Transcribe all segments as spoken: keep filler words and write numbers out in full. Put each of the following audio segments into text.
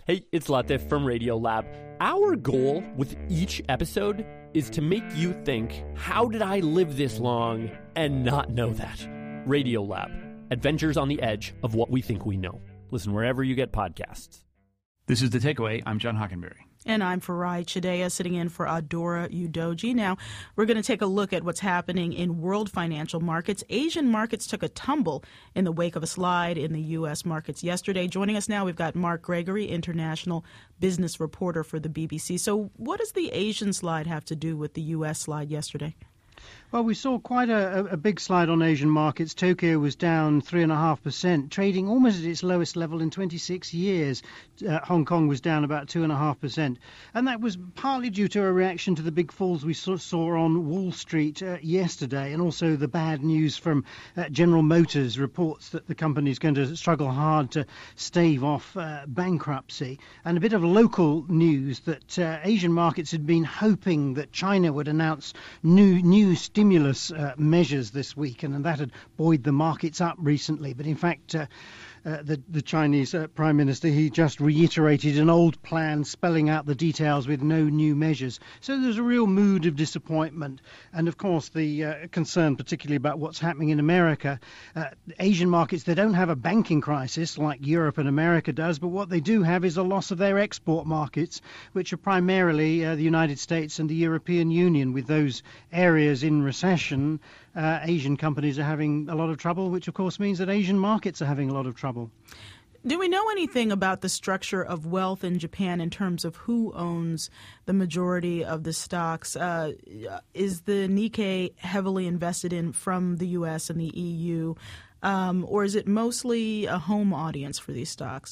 Hey, it's Latif from Radiolab. Our goal with each episode is to make you think, how did I live this long and not know that? Radiolab, adventures on the edge of what we think we know. Listen wherever you get podcasts. This is The Takeaway. I'm John Hockenberry. And I'm Farai Chideya, sitting in for Adora Udoji. Now, we're going to take a look at what's happening in world financial markets. Asian markets took a tumble in the wake of a slide in the U S markets yesterday. Joining us now, we've got Mark Gregory, international business reporter for the B B C. So what does the Asian slide have to do with the U S slide yesterday? Well, we saw quite a, a big slide on Asian markets. Tokyo was down three point five percent, trading almost at its lowest level in twenty-six years. Uh, Hong Kong was down about two point five percent. And that was partly due to a reaction to the big falls we saw, saw on Wall Street uh, yesterday, and also the bad news from uh, General Motors reports that the company is going to struggle hard to stave off uh, bankruptcy. And a bit of local news that uh, Asian markets had been hoping that China would announce new new stimulus uh, measures this week, and, and that had buoyed the markets up recently. But in fact, uh, uh, the, the Chinese uh, Prime Minister, he just reiterated an old plan, spelling out the details with no new measures. So there's a real mood of disappointment. And of course, the uh, concern particularly about what's happening in America. Uh, Asian markets, they don't have a banking crisis like Europe and America does, but what they do have is a loss of their export markets, which are primarily uh, the United States and the European Union. With those areas in recession, uh, Asian companies are having a lot of trouble, which of course means that Asian markets are having a lot of trouble. Do we know anything about the structure of wealth in Japan in terms of who owns the majority of the stocks? Uh, is the Nikkei heavily invested in from the U S and the E U, um, or is it mostly a home audience for these stocks?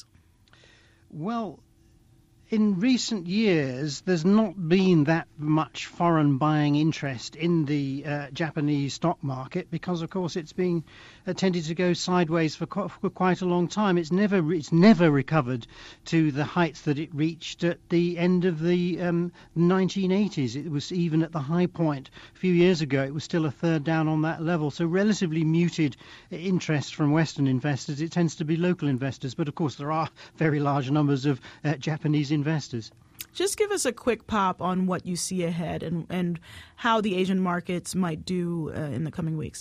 Well, in recent years, there's not been that much foreign buying interest in the uh, Japanese stock market because, of course, it's been uh, tended to go sideways for quite, for quite a long time. It's never it's never recovered to the heights that it reached at the end of the um, nineteen eighties. It was even at the high point a few years ago. It was still a third down on that level. So relatively muted interest from Western investors. It tends to be local investors, but of course there are very large numbers of uh, Japanese investors. Just give us a quick pop on what you see ahead and, and how the Asian markets might do uh, in the coming weeks.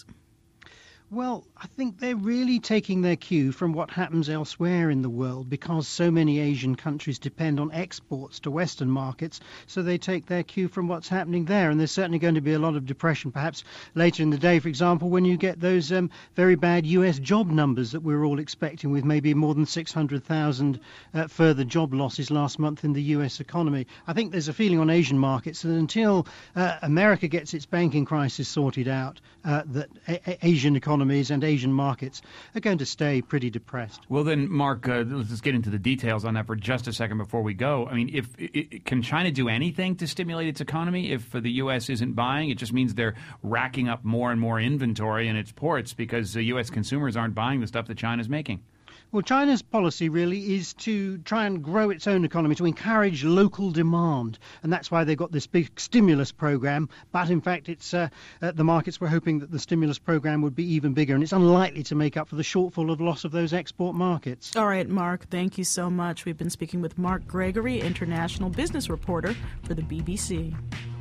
Well, I think they're really taking their cue from what happens elsewhere in the world because so many Asian countries depend on exports to Western markets, so they take their cue from what's happening there. And there's certainly going to be a lot of depression, perhaps later in the day, for example, when you get those um, very bad U S job numbers that we're all expecting, with maybe more than six hundred thousand uh, further job losses last month in the U S economy. I think there's a feeling on Asian markets that until uh, America gets its banking crisis sorted out, uh, that a- Asian economies and Asian markets are going to stay pretty depressed. Well, then, Mark, uh, let's just get into the details on that for just a second before we go. I mean, if it, can China do anything to stimulate its economy if the U S isn't buying? It just means they're racking up more and more inventory in its ports because the U S consumers aren't buying the stuff that China's making. Well, China's policy really is to try and grow its own economy, to encourage local demand. And that's why they've got this big stimulus program. But in fact, it's uh, uh, the markets were hoping that the stimulus program would be even bigger. And it's unlikely to make up for the shortfall of loss of those export markets. All right, Mark, thank you so much. We've been speaking with Mark Gregory, international business reporter for the B B C.